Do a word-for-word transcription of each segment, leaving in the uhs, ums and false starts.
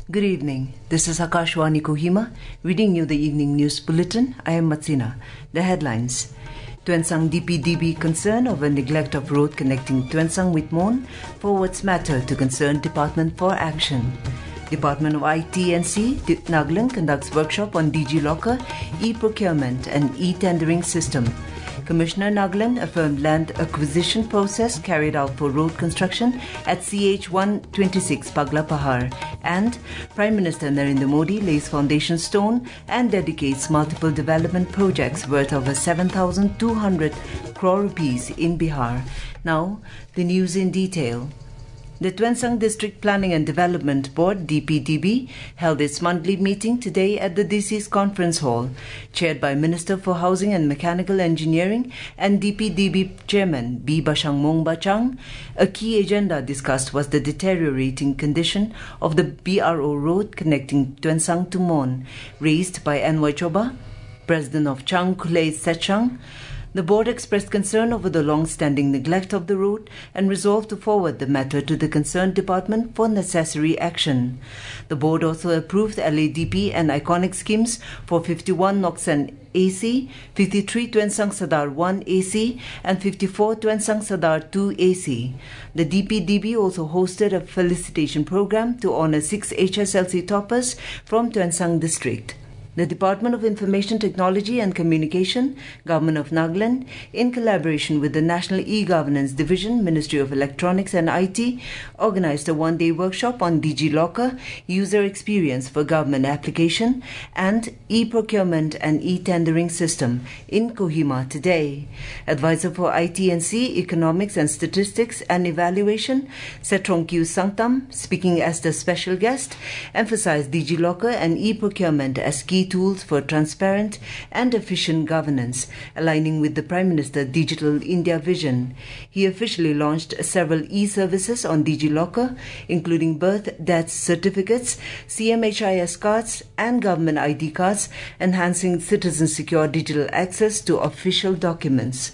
Good evening. This is Akashwani Kohima, reading you the evening news bulletin. I am Matsina. The headlines. Tuensang D P D B concern over neglect of road connecting Tuensang with Mon forwards matter to concerned Department for action. Department of I T and C, Nagaland conducts workshop on DigiLocker, e-procurement and e-tendering system. Commissioner Nagaland affirmed land acquisition process carried out for road construction at C H one twenty-six Pagla Pahar. And Prime Minister Narendra Modi lays foundation stone and dedicates multiple development projects worth over seven thousand two hundred crore rupees in Bihar. Now, the news in detail. The Tuensang District Planning and Development Board, D P D B, held its monthly meeting today at the D C's Conference Hall, chaired by Minister for Housing and Mechanical Engineering and D P D B Chairman B. Bashangmong Bachang. A key agenda discussed was the deteriorating condition of the B R O road connecting Tuensang to Mon, raised by N Y Choba, President of Chang Kulei Sechang. The board expressed concern over the long-standing neglect of the road and resolved to forward the matter to the concerned department for necessary action. The board also approved L A D P and iconic schemes for fifty-one Noksen A C, fifty-three Tuensang Sadar one A C and fifty-four Tuensang Sadar two A C. The D P D B also hosted a felicitation program to honor six H S L C toppers from Tuensang district. The Department of Information Technology and Communication, Government of Nagaland, in collaboration with the National E-Governance Division, Ministry of Electronics and I T, organized a one-day workshop on DigiLocker, user experience for government application, and e-procurement and e-tendering system in Kohima today. Advisor for I T and C, Economics and Statistics and Evaluation, Setrong Kyu Sangtam, speaking as the special guest, emphasized DigiLocker and e-procurement as key tools for transparent and efficient governance, aligning with the Prime Minister Digital India vision. He officially launched several e-services on DigiLocker, including birth, death certificates, C M H I S cards, and government I D cards, enhancing citizen-secure digital access to official documents.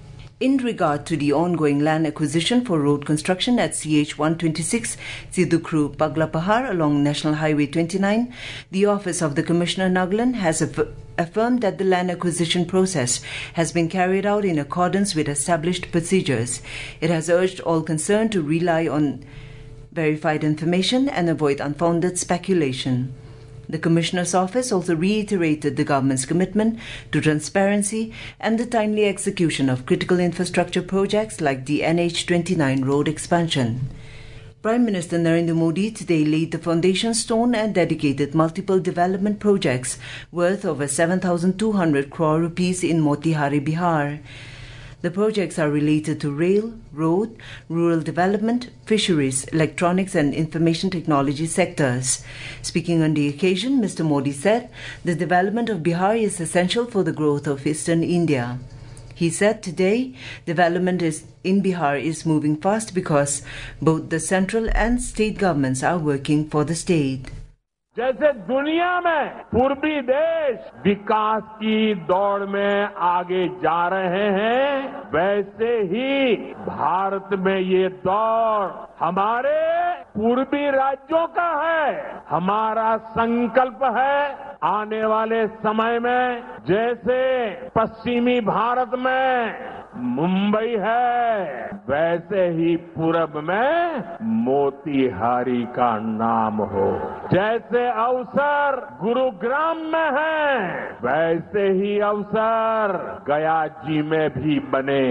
In regard to the ongoing land acquisition for road construction at C H one twenty-six Sidukru Pagla Pahar along National Highway twenty-nine, the Office of the Commissioner Nagaland has aff- affirmed that the land acquisition process has been carried out in accordance with established procedures. It has urged all concerned to rely on verified information and avoid unfounded speculation. The Commissioner's Office also reiterated the government's commitment to transparency and the timely execution of critical infrastructure projects like the N H twenty-nine road expansion. Prime Minister Narendra Modi today laid the foundation stone and dedicated multiple development projects worth over seven thousand two hundred crore rupees in Motihari, Bihar. The projects are related to rail, road, rural development, fisheries, electronics and information technology sectors. Speaking on the occasion, Mister Modi said the development of Bihar is essential for the growth of eastern India. He said today development is in Bihar is moving fast because both the central and state governments are working for the state. जैसे दुनिया में पूर्वी देश विकास की दौड़ में आगे जा रहे हैं, वैसे ही भारत में ये दौड़ हमारे पूर्वी राज्यों का है। हमारा संकल्प है आने वाले समय में जैसे पश्चिमी भारत में मुंबई है, वैसे ही पूरब में मोतीहारी का नाम हो। जैसे अवसर गुरुग्राम में है, वैसे ही अवसर गया जी में भी बने।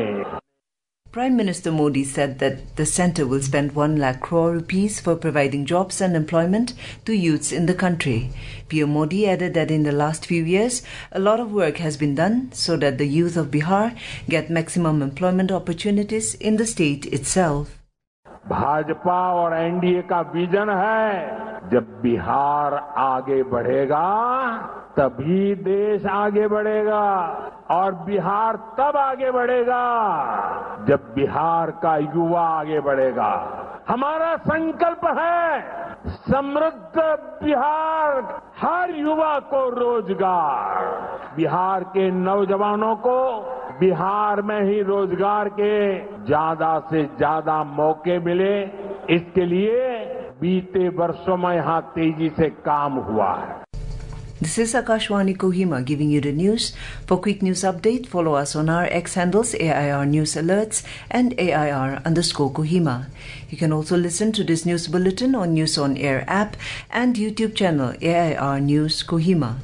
Prime Minister Modi said that the centre will spend one lakh crore rupees for providing jobs and employment to youths in the country. P M Modi added that in the last few years, a lot of work has been done so that the youth of Bihar get maximum employment opportunities in the state itself. Bhajpa और NDA का vision है, जब बिहार आगे बढ़ेगा तभी देश आगे बढ़ेगा और बिहार तब आगे बढ़ेगा जब बिहार का युवा आगे बढ़ेगा। हमारा संकल्प है समृद्ध बिहार, हर युवा को रोजगार, बिहार के नौजवानों को बिहार में ही रोजगार के ज्यादा से ज्यादा मौके मिले, इसके लिए बीते वर्षों में यहाँ तेजी से काम हुआ है. This is Akashwani Kohima giving you the news. For quick news update, follow us on our X handles A I R News Alerts and A I R underscore Kohima. You can also listen to this news bulletin on News on Air app and YouTube channel A I R News Kohima.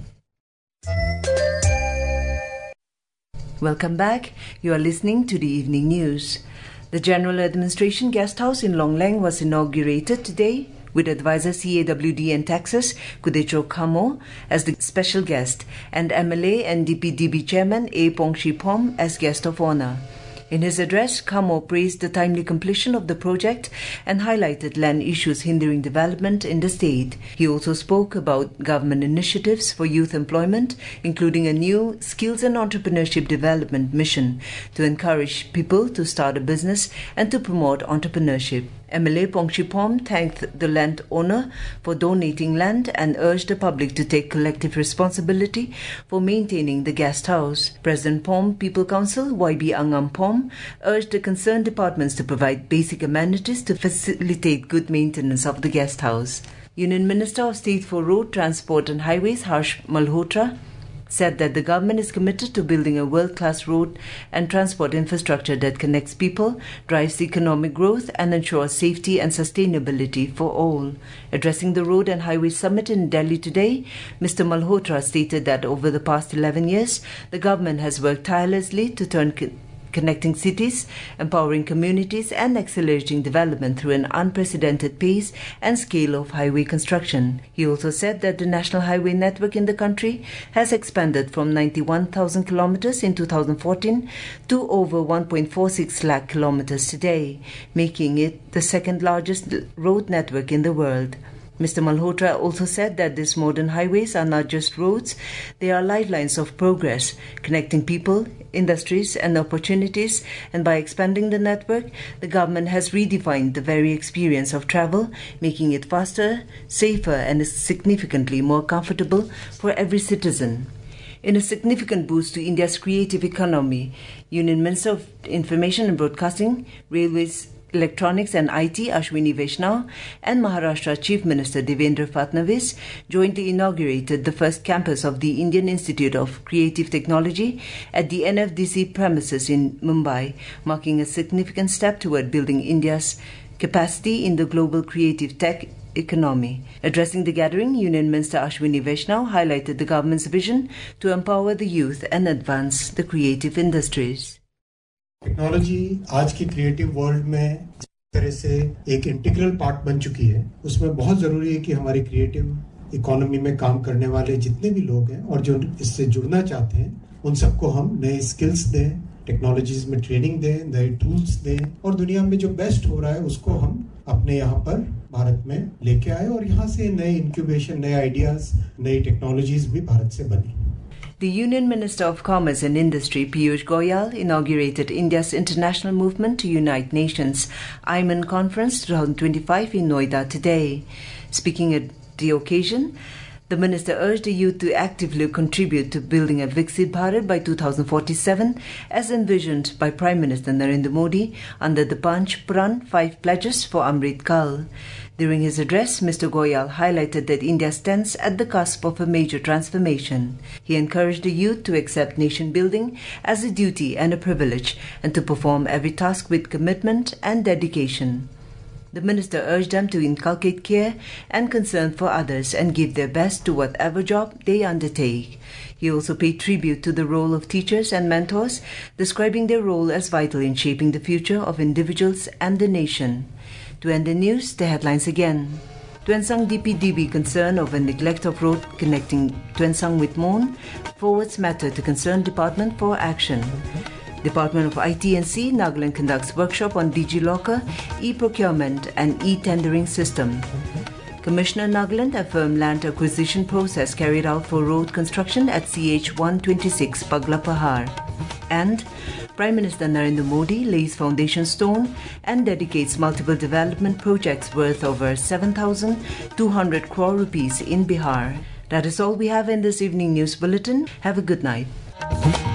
Welcome back. You are listening to the evening news. The General Administration Guest House in Long Leng was inaugurated today, with advisor C A W D and Taxes Kudecho Kamo as the special guest and M L A and D P D B Chairman A. Pongshipom as guest of honor. In his address, Kamo praised the timely completion of the project and highlighted land issues hindering development in the state. He also spoke about government initiatives for youth employment, including a new skills and entrepreneurship development mission to encourage people to start a business and to promote entrepreneurship. M L A Pongshipom thanked the land owner for donating land and urged the public to take collective responsibility for maintaining the guest house. President Pom People Council Y B Angam Pom urged the concerned departments to provide basic amenities to facilitate good maintenance of the guest house. Union Minister of State for Road, Transport and Highways Harsh Malhotra said that the government is committed to building a world-class road and transport infrastructure that connects people, drives economic growth and ensures safety and sustainability for all. Addressing the Road and Highway Summit in Delhi today, Mister Malhotra stated that over the past eleven years, the government has worked tirelessly to turn co- connecting cities, empowering communities and accelerating development through an unprecedented pace and scale of highway construction. He also said that the national highway network in the country has expanded from ninety-one thousand kilometers in two thousand fourteen to over one point four six lakh kilometers today, making it the second largest road network in the world. Mister Malhotra also said that these modern highways are not just roads, they are lifelines of progress, connecting people, industries and opportunities, and by expanding the network, the government has redefined the very experience of travel, making it faster, safer and significantly more comfortable for every citizen. In a significant boost to India's creative economy, Union Minister of Information and Broadcasting, Railways, Electronics and I T Ashwini Vaishnaw and Maharashtra Chief Minister Devendra Fadnavis jointly inaugurated the first campus of the Indian Institute of Creative Technology at the N F D C premises in Mumbai, marking a significant step toward building India's capacity in the global creative tech economy. Addressing the gathering, Union Minister Ashwini Vaishnaw highlighted the government's vision to empower the youth and advance the creative industries. Technology आज की creative world में जिस तरह से एक integral part बन चुकी है, उसमें बहुत जरूरी है कि हमारी क्रिएटिव इकोनॉमी में काम करने वाले जितने भी लोग हैं और जो इससे जुड़ना चाहते हैं, उन सबको हम नए स्किल्स दें, टेक्नोलॉजीज में ट्रेनिंग दें, नए टूल्स दें और दुनिया में जो बेस्ट हो रहा है उसको हम अपने यहाँ पर भारत में लेके आए और यहाँ से नए इंक्यूबेशन, नए आइडियाज, नई टेक्नोलॉजीज भी भारत से बनी. The Union Minister of Commerce and Industry, Piyush Goyal, inaugurated India's international movement to unite nations, I M A N Conference twenty twenty-five in Noida today. Speaking at the occasion, the minister urged the youth to actively contribute to building a Viksit Bharat by two thousand forty-seven, as envisioned by Prime Minister Narendra Modi under the Panch Pran Five Pledges for Amrit Kal. During his address, Mister Goyal highlighted that India stands at the cusp of a major transformation. He encouraged the youth to accept nation building as a duty and a privilege and to perform every task with commitment and dedication. The minister urged them to inculcate care and concern for others and give their best to whatever job they undertake. He also paid tribute to the role of teachers and mentors, describing their role as vital in shaping the future of individuals and the nation. To end the news, the headlines again. Tuensang D P D B concern over neglect of road connecting Tuensang with Mon forwards matter to concerned department for action. Department of I T and C, Nagaland conducts workshop on DigiLocker, e-procurement and e-tendering system. Commissioner Nagaland affirmed land acquisition process carried out for road construction at C H one twenty-six Pagla Pahar. And Prime Minister Narendra Modi lays foundation stone and dedicates multiple development projects worth over seven thousand two hundred crore rupees in Bihar. That is all we have in this evening news bulletin. Have a good night.